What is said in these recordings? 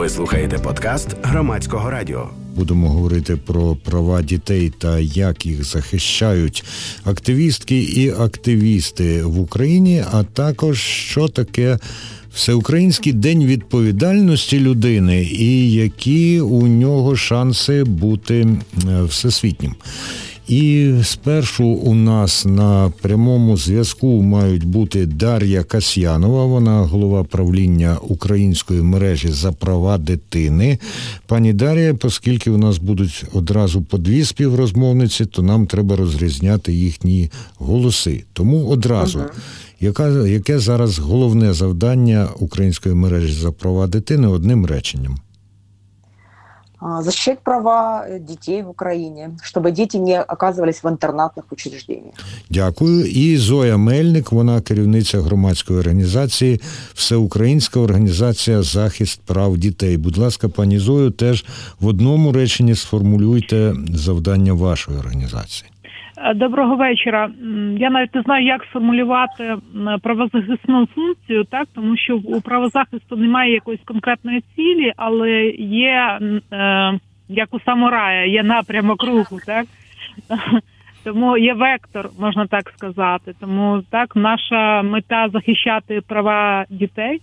Ви слухаєте подкаст Громадського радіо. Будемо говорити про права дітей та як їх захищають активістки і активісти в Україні, а також що таке Всеукраїнський день відповідальності людини і які у нього шанси бути всесвітнім. І спершу у нас на прямому зв'язку мають бути Дар'я Касьянова, вона голова правління Української мережі за права дитини. Пані Дар'я, оскільки у нас будуть одразу по дві співрозмовниці, то нам треба розрізняти їхні голоси. Тому одразу, яке зараз головне завдання Української мережі за права дитини одним реченням? Защищать права детей в Украине, чтобы дети не оказывались в интернатных учреждениях. Дякую. І Зоя Мельник, вона керівниця громадської організації Всеукраїнська організація «Захист прав дітей». Будь ласка, пані Зою, теж в одному реченні сформулюйте завдання вашої організації. Доброго вечора. Я навіть не знаю, як сформулювати правозахисну функцію, так, тому що у правозахисту немає якоїсь конкретної цілі, але є, як у самурая, є напрямок руху, так? Тому є вектор, можна так сказати. Тому так, наша мета захищати права дітей.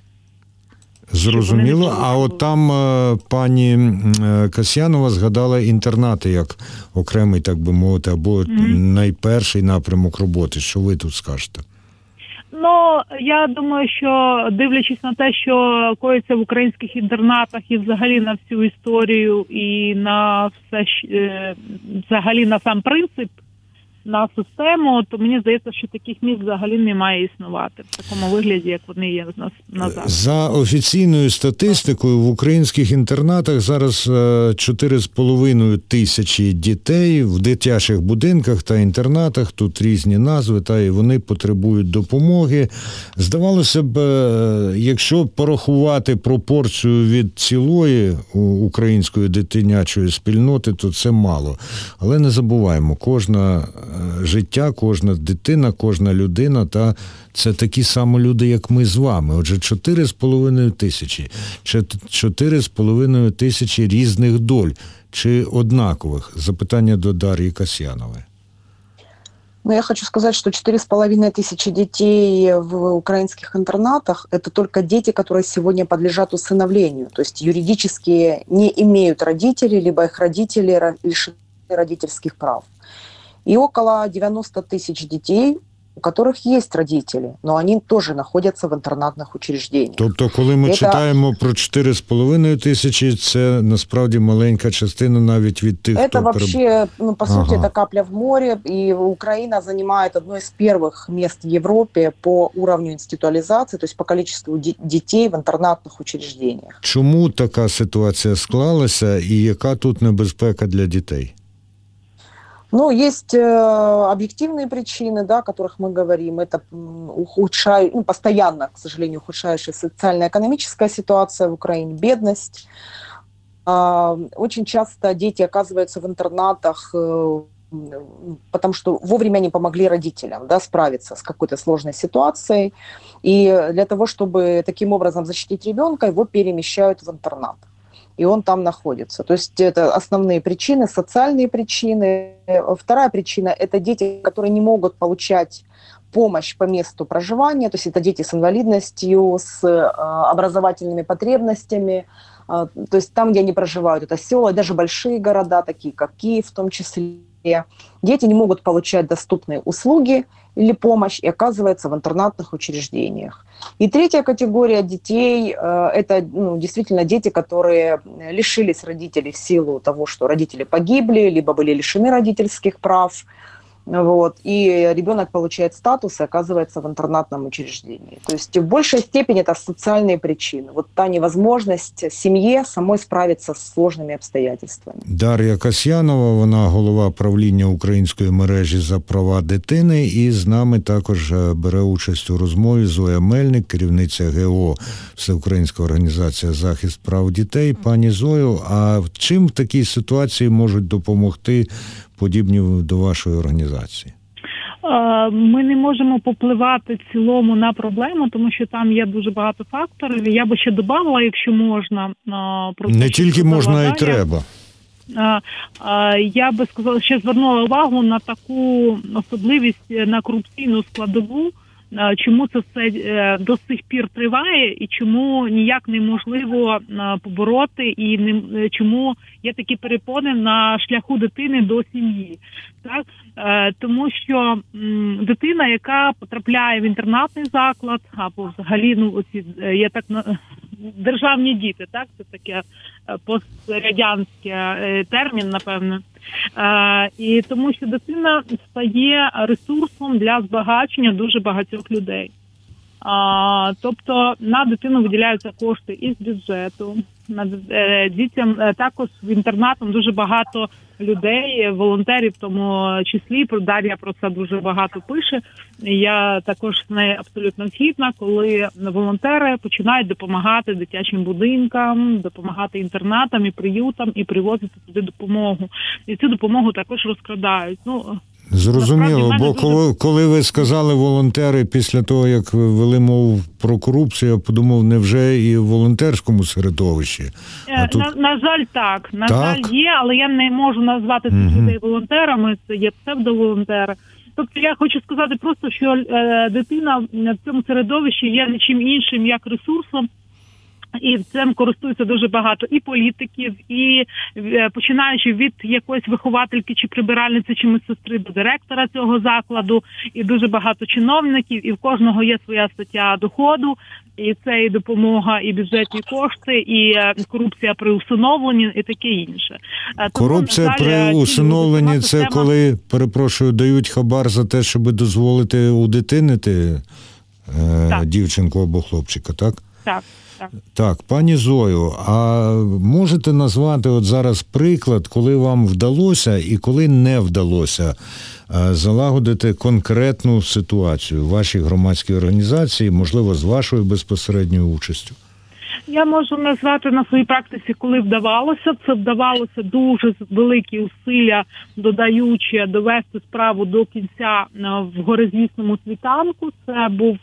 Зрозуміло. А от там пані Касьянова згадала інтернати як окремий, так би мовити, або найперший напрямок роботи. Що ви тут скажете? Ну, я думаю, що дивлячись на те, що коїться в українських інтернатах і взагалі на всю історію і на все, взагалі на сам принцип, на систему, то мені здається, що таких місць взагалі не має існувати в такому вигляді, як вони є назад. За офіційною статистикою, в українських інтернатах зараз 4,5 тисячі дітей в дитячих будинках та інтернатах, тут різні назви, та і вони потребують допомоги. Здавалося б, якщо порахувати пропорцію від цілої української дитинячої спільноти, то це мало. Але не забуваємо, кожна життя, кожна дитина, кожна людина, та це такі самі люди, як ми з вами. Отже, 4,5 тисячі. 4,5 тисячі різних доль чи однакових? Запитання до Дар'ї Касьянової. Ну, я хочу сказать, что 4,5 тысячи детей в украинских интернатах – это только дети, которые сегодня подлежат усыновлению. То есть юридически не имеют родителей, либо их родители лишены родительских прав. И около 90 тысяч детей, у которых есть родители, но они тоже находятся в интернатных учреждениях. Тобто, коли ми читаємо про 4,5 тисячі, це насправді маленька частина навіть від тих, это вообще, ну, по сути, это капля в море, и Украина занимает одно из первых мест в Европе по уровню институализации, то есть по количеству детей в интернатных учреждениях. Чому така ситуація склалася і яка тут небезпека для дітей? Ну, есть объективные причины, да, о которых мы говорим. Это постоянно, к сожалению, ухудшающая социально-экономическая ситуация в Украине, бедность. Очень часто дети оказываются в интернатах, потому что вовремя не помогли родителям, да, справиться с какой-то сложной ситуацией. И для того, чтобы таким образом защитить ребенка, его перемещают в интернат. И он там находится. То есть это основные причины, социальные причины. Вторая причина – это дети, которые не могут получать помощь по месту проживания, то есть это дети с инвалидностью, с образовательными потребностями, то есть там, где они проживают, это села, даже большие города, такие как Киев в том числе. Дети не могут получать доступные услуги или помощь и оказываются в интернатных учреждениях. И третья категория детей это действительно дети, которые лишились родителей в силу того, что родители погибли, либо были лишены родительских прав. Вот, и ребенок получает статус и оказывается в интернатном учреждении. То есть в большей степени это социальные причины. Вот та невозможность семье самой справиться с сложными обстоятельствами. Дар'я Касьянова, вона голова правління Української мережі за права дитини, і з нами також бере участь у розмові Зоя Мельник, керівниця ГО Всеукраїнська організація «Захист прав дітей». Пані Зою, а чим в такій ситуації можуть допомогти подібні до вашої організації? Ми не можемо попливати в цілому на проблему, тому що там є дуже багато факторів. Я би ще додавала, якщо можна. Про не те, тільки можна, а й треба. Я би сказала, ще звернула увагу на таку особливість, на корупційну складову, чому це все до сих пір триває і чому ніяк неможливо побороти, і чому є такі перепони на шляху дитини до сім'ї. Так? Тому що дитина, яка потрапляє в інтернатний заклад, або взагалі оці є так державні діти, так, це таке пострадянське термін, напевно. І тому що дитина стає ресурсом для збагачення дуже багатьох людей. Тобто на дитину виділяються кошти із бюджету. Дітям також в інтернатах дуже багато людей, волонтерів в тому числі. Дар'я про це дуже багато пише. Я також з нею абсолютно згідна, коли волонтери починають допомагати дитячим будинкам, допомагати інтернатам і приютам і привозити туди допомогу. І цю допомогу також розкрадають. Зрозуміло, бо коли ви сказали волонтери, після того, як ви вели мову про корупцію, я подумав, невже і в волонтерському середовищі? На жаль, так. На жаль, є, але я не можу назвати цих людей волонтерами, це є псевдоволонтери. Тобто я хочу сказати просто, що дитина в цьому середовищі є нічим іншим, як ресурсом, і цим користуються дуже багато і політиків, і починаючи від якоїсь виховательки чи прибиральниці, чи медсестри до директора цього закладу, і дуже багато чиновників, і в кожного є своя стаття доходу, і це і допомога, і бюджетні кошти, і корупція при усиновленні, і таке інше. Корупція при усиновленні – це коли, перепрошую, дають хабар за те, щоб дозволити удитинити дівчинку або хлопчика, так? Так. Так, пані Зою, а можете назвати от зараз приклад, коли вам вдалося і коли не вдалося залагодити конкретну ситуацію в вашій громадській організації, можливо, з вашою безпосередньою участю? Я можу назвати на своїй практиці, коли вдавалося. Це вдавалося дуже великі усилля, додаючи довести справу до кінця в горизвісному світанку. Це був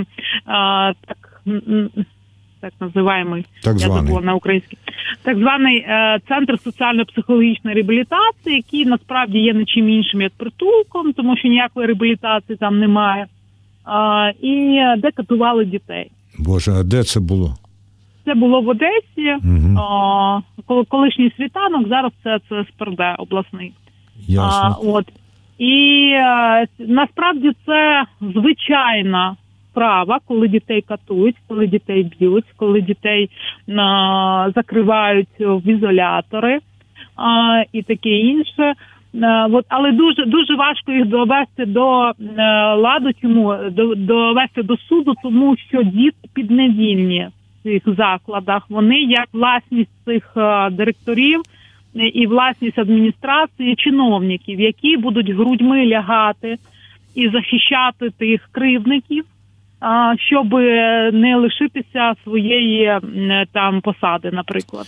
так називаємий, я забула на українській, так званий Центр соціально-психологічної реабілітації, який насправді є нічим іншим, як притулком, тому що ніякої реабілітації там немає, і де катували дітей. Боже, а де це було? Це було в Одесі, колишній світанок, зараз це СПРД обласний. Ясно. І насправді це звичайна справа, коли дітей катують, коли дітей б'ють, коли дітей закривають в ізолятори і таке інше. Але дуже важко їх довести до ладу, довести до суду, тому що діти підневільні в цих закладах. Вони як власність цих директорів і власність адміністрації, чиновників, які будуть грудьми лягати і захищати тих кривдників, щоб не лишитися своєї там посади, я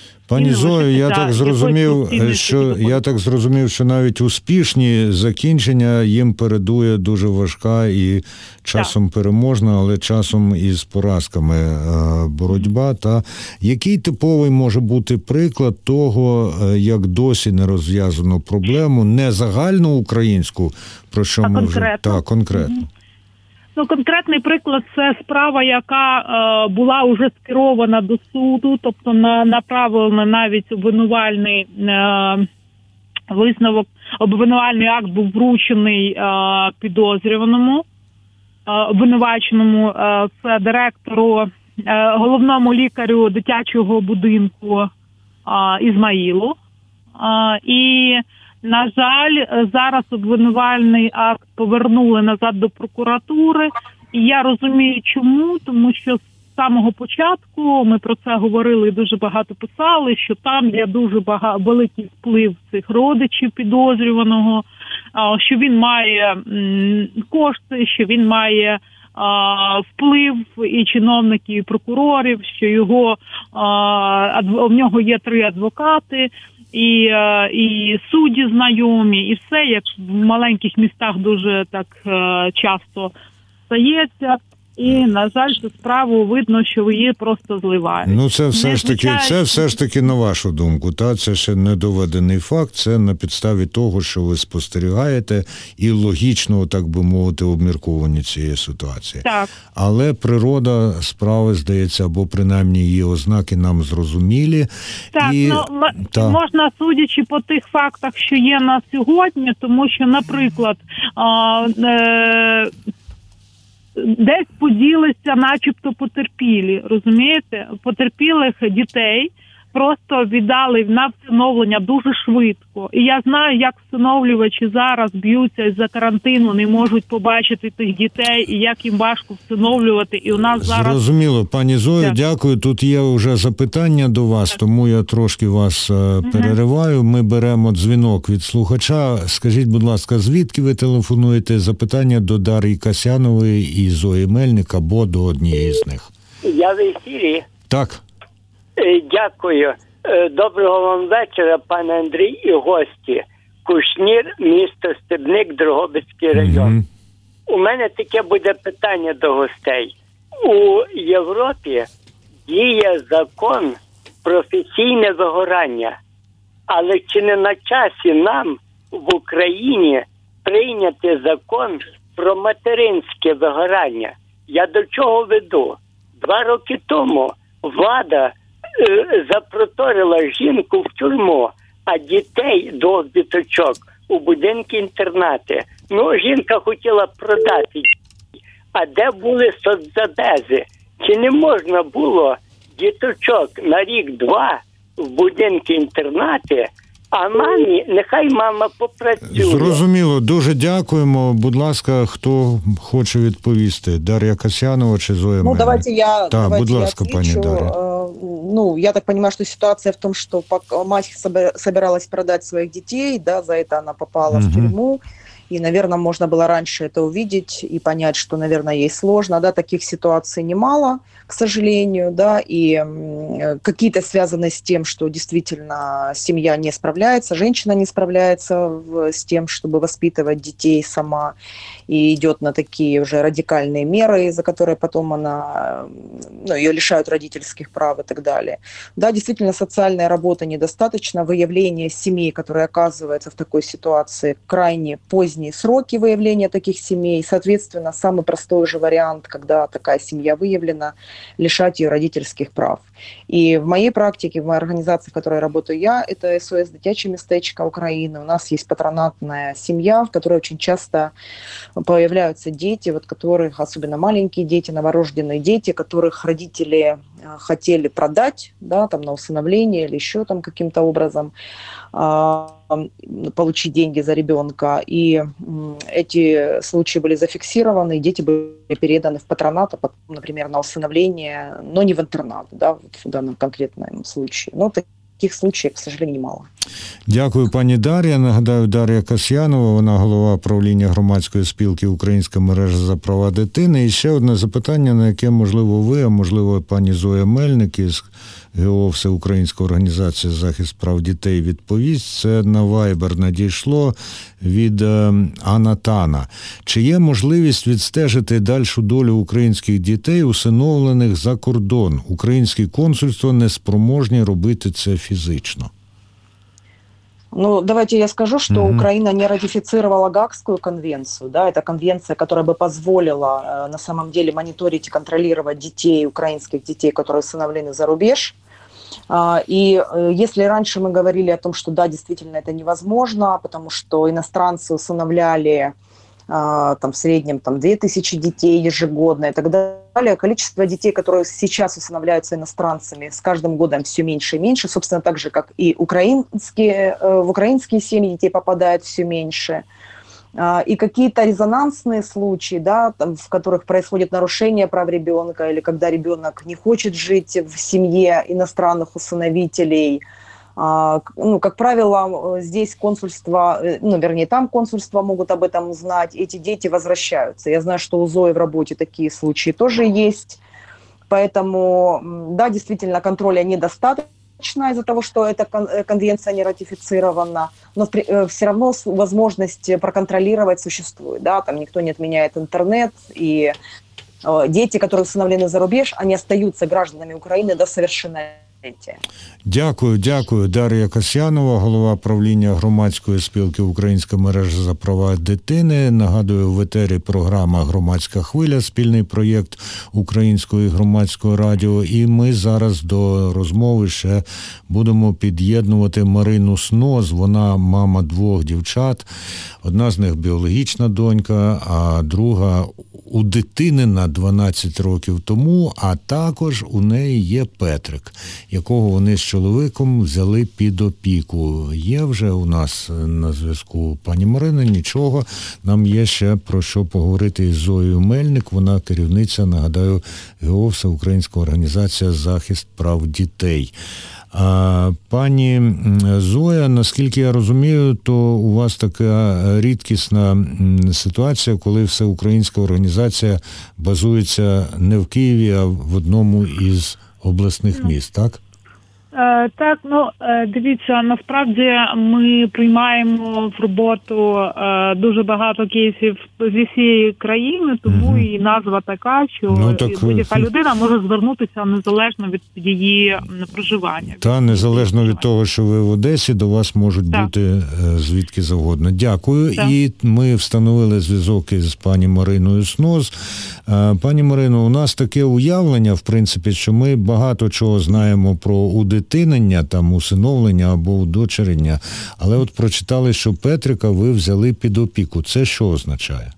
так зрозумів, що навіть успішні закінчення їм передує дуже важка і часом переможна, але часом із поразками боротьба. Та який типовий може бути приклад того, як досі не розв'язано проблему, не загальну українську, про що ми вже конкретно. Конкретний приклад – це справа, яка була вже скерована до суду, тобто направлена навіть обвинувальний висновок, обвинувальний акт був вручений підозрюваному, обвинуваченому, це директору, головному лікарю дитячого будинку Ізмаїлу. І на жаль, зараз обвинувальний акт повернули назад до прокуратури. І я розумію, чому, тому що з самого початку ми про це говорили і дуже багато писали, що там є дуже великий вплив цих родичів підозрюваного, що він має кошти, що він має вплив і чиновників, і прокурорів, що в нього є 3 адвокати. і судді знайомі, і все, як в маленьких містах дуже так часто стається. І, на жаль, цю справу видно, що її просто зливають. Ну, це все ж таки, на вашу думку, це ще не доведений факт, це на підставі того, що ви спостерігаєте і логічно, так би мовити, обмірковані цієї ситуації. Так. Але природа справи, здається, або принаймні її ознаки нам зрозумілі. Так, можна, судячи по тих фактах, що є на сьогодні, тому що, наприклад, десь поділися начебто потерпілі, розумієте? Потерпілих дітей просто віддали на всиновлення дуже швидко. І я знаю, як всиновлювачі зараз б'ються із-за карантину, не можуть побачити тих дітей, і як їм важко всиновлювати. І у нас зараз... Зрозуміло, пані Зоя, дякую. Тут є вже запитання до вас, тому я трошки вас перериваю. Ми беремо дзвінок від слухача. Скажіть, будь ласка, звідки ви телефонуєте? Запитання до Дар'ї Касьянової і Зої Мельник або до однієї з них. Я в ефірі. Так. Дякую. Доброго вам вечора, пане Андрій і гості. Кушнір, місто Стебник, Дрогобицький район. У мене таке буде питання до гостей. У Європі діє закон професійне вигорання. Але чи не на часі нам в Україні прийняти закон про материнське вигорання? Я до чого веду? 2 роки тому влада запроторила жінку в тюрму, а дітей, 2 діточок, у будинки-інтернати. Ну, жінка хотіла продати. А де були соцзабези? Чи не можна було діточок на рік-два в будинки-інтернати, а мамі, нехай мама попрацює? Зрозуміло, дуже дякуємо. Будь ласка, хто хоче відповісти? Дар'я Касьянова чи Зоя Мельник? Давайте я будь ласка, отвечу. пані Дар'я. Я так понимаю, что ситуация в том, что мать собиралась продать своих детей, да, за это она попала в тюрьму. И, наверное, можно было раньше это увидеть и понять, что, наверное, ей сложно. Да, таких ситуаций немало, к сожалению, да, и какие-то связаны с тем, что действительно семья не справляется, женщина не справляется с тем, чтобы воспитывать детей сама, и идет на такие уже радикальные меры, за которые потом она, ее лишают родительских прав и так далее. Да, действительно, социальная работа недостаточно, выявление семей, которые оказываются в такой ситуации, крайне поздние сроки выявления таких семей. Соответственно, самый простой же вариант, когда такая семья выявлена, лишать ее родительских прав. И в моей практике, в моей организации, в которой работаю я, это СОС «Дитяче местечко Украины». У нас есть патронатная семья, в которой очень часто появляются дети, которых, особенно маленькие дети, новорожденные дети, которых родители хотели продать, да, там на усыновление или еще там каким-то образом получить деньги за ребенка. И эти случаи были зафиксированы, и дети были переданы в патронат, а потом, например, на усыновление, но не в интернат, да, в данном конкретном случае. Но таких случаїв, к сожалению, немало. Дякую, пані Дар'я. Нагадаю, Дар'я Касьянова, вона голова правління громадської спілки «Українська мережа за права дитини». І ще одне запитання, на яке, можливо, ви, а можливо, пані Зоя Мельник із ГО «Всеукраїнська організація захист прав дітей» відповість. Це на Viber надійшло від Анатана. Чи є можливість відстежити дальшу долю українських дітей, усиновлених за кордон? Українські консульства не спроможні робити це фізично. Давайте я скажу, что Украина не ратифицировала Гаагскую конвенцию. Да, это конвенция, которая бы позволила на самом деле мониторить и контролировать детей, украинских детей, которые усыновлены за рубеж. И если раньше мы говорили о том, что да, действительно это невозможно, потому что иностранцы усыновляли в среднем 2000 детей ежегодно и так далее. Количество детей, которые сейчас усыновляются иностранцами, с каждым годом все меньше и меньше. Собственно, так же, как и в украинские семьи детей попадает все меньше. И какие-то резонансные случаи, да, в которых происходит нарушение прав ребенка, или когда ребенок не хочет жить в семье иностранных усыновителей, как правило, здесь консульство, там консульства могут об этом узнать, эти дети возвращаются. Я знаю, что у Зои в работе такие случаи тоже есть. Поэтому, да, действительно, контроля недостаточно. из-за того, что эта конвенция не ратифицирована, но все равно возможность проконтролировать существует. Да? Там никто не отменяет интернет, и дети, которые усыновлены за рубеж, они остаются гражданами Украины до совершеннолетия. Дякую. Дар'я Касьянова, голова правління громадської спілки «Українська мережа за права дитини». Нагадую, в етері програма «Громадська хвиля», спільний проєкт Українського і Громадського радіо. І ми зараз до розмови ще будемо під'єднувати Марину Сноз. Вона мама 2 дівчат. Одна з них біологічна донька, а друга у дитини на 12 років тому, а також у неї є Петрик, якого вони з чоловіком взяли під опіку. Є вже у нас на зв'язку пані Марина, нічого. Нам є ще про що поговорити із Зоєю Мельник. Вона керівниця, нагадаю, ГО «Всеукраїнська організація захист прав дітей». Пані Зоя, наскільки я розумію, то у вас така рідкісна ситуація, коли всеукраїнська організація базується не в Києві, а в одному із обласних міст, так? Так, дивіться, насправді ми приймаємо в роботу дуже багато кейсів зі всієї країни, тому і назва така, що будь-яка людина може звернутися незалежно від її проживання. Та, незалежно від того, що ви в Одесі, до вас можуть бути звідки завгодно. Дякую. Так. І ми встановили зв'язок із пані Мариною Сноз. Пані Марино, у нас таке уявлення, в принципі, що ми багато чого знаємо про удитинення, там, усиновлення або удочерення, але от прочитали, що Петрика ви взяли під опіку. Це що означає?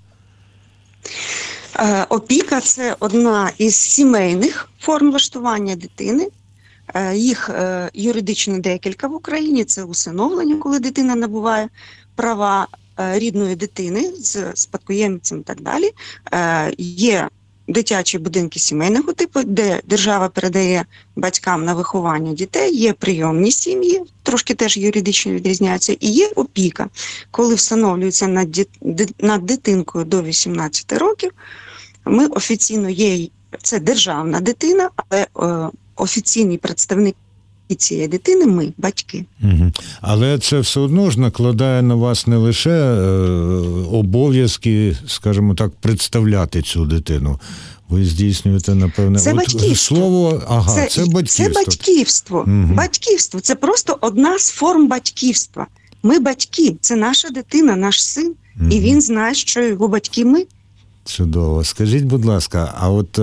Опіка – це одна із сімейних форм влаштування дитини. Їх юридично декілька в Україні. Це усиновлення, коли дитина набуває права рідної дитини з спадкоємцем і так далі. Є дитячі будинки сімейного типу, де держава передає батькам на виховання дітей, є прийомні сім'ї, трошки теж юридично відрізняються, і є опіка, коли встановлюється над дитинкою до 18 років. Ми офіційно є, це державна дитина, але офіційні представники цієї дитини ми, батьки. Угу. Але це все одно ж накладає на вас не лише обов'язки, скажімо так, представляти цю дитину. Ви здійснюєте, напевне, це батьківство. Слово, це батьківство. Це батьківство. Угу. Батьківство – це просто одна з форм батьківства. Ми батьки, це наша дитина, наш син, і він знає, що його батьки ми. Чудово. Скажіть, будь ласка, а от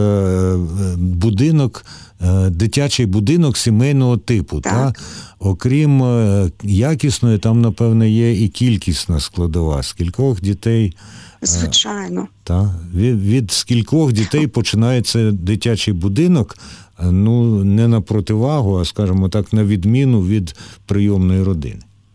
дитячий будинок сімейного типу, та? Окрім якісної, там, напевне, є і кількісна складова. З кількох дітей... Звичайно. Від скількох дітей починається дитячий будинок, не на противагу, а, скажімо так, на відміну від прийомної родини?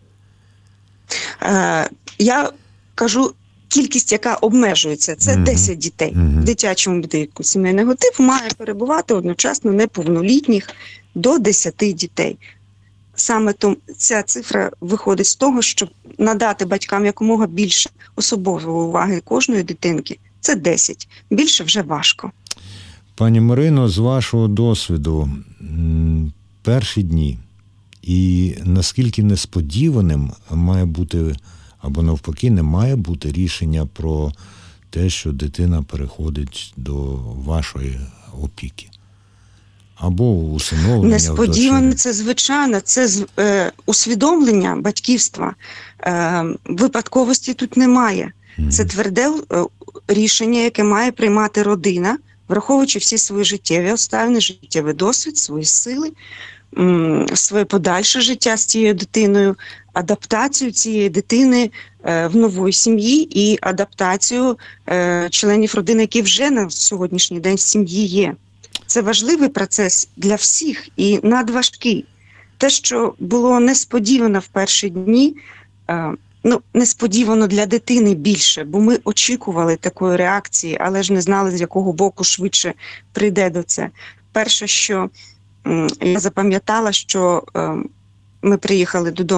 Я кажу... Кількість, яка обмежується, це 10 дітей. В дитячому будинку сімейного типу має перебувати одночасно неповнолітніх до 10 дітей. Саме ця цифра виходить з того, щоб надати батькам якомога більше особової уваги кожної дитинки. Це 10. Більше вже важко. Пані Марино, з вашого досвіду, перші дні і наскільки несподіваним має бути, або навпаки, не має бути рішення про те, що дитина переходить до вашої опіки? Або усиновлення. Несподівано, це звичайно, це усвідомлення батьківства. Випадковості тут немає. Це тверде рішення, яке має приймати родина, враховуючи всі свої життєві обставини, життєвий досвід, свої сили, своє подальше життя з цією дитиною, адаптацію цієї дитини в новій сім'ї і адаптацію членів родини, які вже на сьогоднішній день в сім'ї є. Це важливий процес для всіх і надважкий. Те, що було несподівано в перші дні, несподівано для дитини більше, бо ми очікували такої реакції, але ж не знали, з якого боку швидше прийде до це. Перше, що я запам'ятала, що ми приїхали додому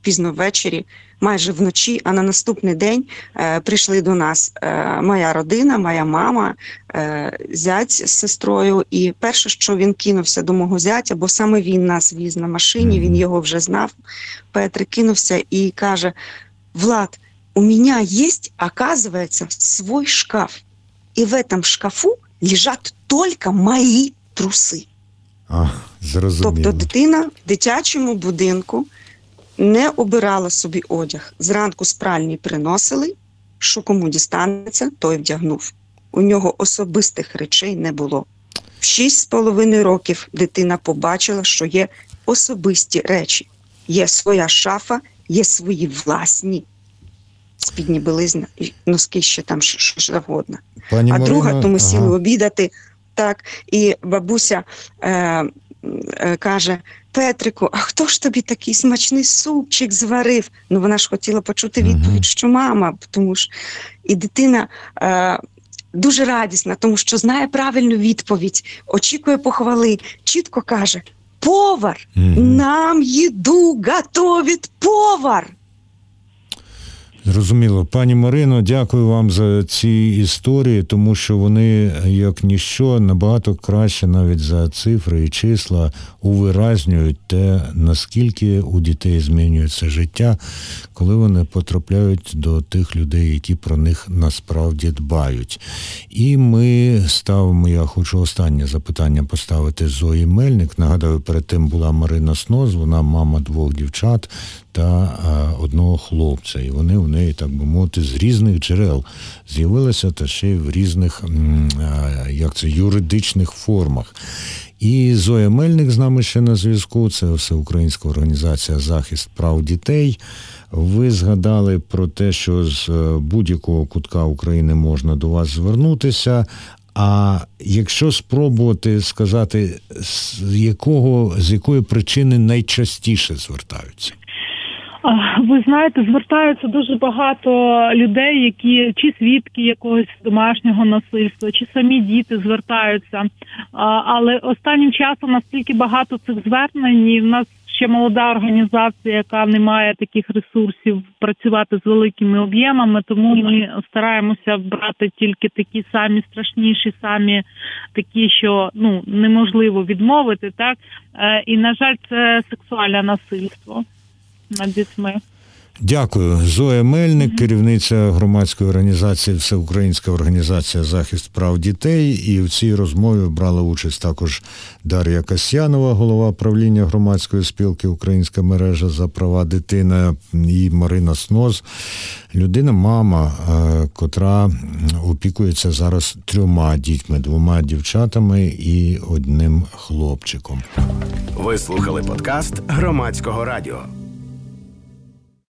пізно ввечері, майже вночі, а на наступний день прийшли до нас моя родина, моя мама, зять з сестрою. І перше, що він кинувся до мого зятя, бо саме він нас віз на машині, він його вже знав, Петр кинувся і каже: «Влад, у меня есть, оказывается, свой шкаф. И в этом шкафу лежат только мои труси». Зрозуміло. Тобто дитина в дитячому будинку не обирала собі одяг. Зранку з пральні приносили, що кому дістанеться, той вдягнув. У нього особистих речей не було. В 6,5 років дитина побачила, що є особисті речі. Є своя шафа, є свої власні спідні білизни, носки, ще там що завгодно. Пані А Марино, друга, то ми сіли обідати, так, і бабуся каже: «Петрику, а хто ж тобі такий смачний супчик зварив?» Ну, вона ж хотіла почути відповідь, що мама, тому що і дитина дуже радісна, тому що знає правильну відповідь, очікує похвали, чітко каже: «Повар! Нам їду готовить повар!» Зрозуміло. Пані Марино, дякую вам за ці історії, тому що вони, як ніщо, набагато краще навіть за цифри і числа увиразнюють те, наскільки у дітей змінюється життя, коли вони потрапляють до тих людей, які про них насправді дбають. І ми ставимо, я хочу останнє запитання поставити Зої Мельник. Нагадаю, перед тим була Марина Сноз, вона мама 2 дівчат та 1 хлопця. І вони у неї, так би мовити, з різних джерел з'явилися, та ще й в різних, юридичних формах. І Зоя Мельник з нами ще на зв'язку, це Всеукраїнська організація «Захист прав дітей». Ви згадали про те, що з будь-якого кутка України можна до вас звернутися. А якщо спробувати сказати, з якої причини найчастіше звертаються? Ви знаєте, звертаються дуже багато людей, які чи свідки якогось домашнього насильства, чи самі діти звертаються. Але останнім часом настільки багато цих звернень, і в нас ще молода організація, яка не має таких ресурсів працювати з великими об'ємами, тому ми стараємося брати тільки такі самі страшніші, самі такі, що неможливо відмовити, так? І, на жаль, це сексуальне насильство над дітьми. Дякую. Зоя Мельник, керівниця громадської організації Всеукраїнська організація «Захист прав дітей». І в цій розмові брала участь також Дар'я Касьянова, голова правління громадської спілки «Українська мережа за права дитини», і Марина Сноз, людина-мама, котра опікується зараз 3 дітьми, 2 дівчатами і 1 хлопчиком. Ви слухали подкаст Громадського радіо.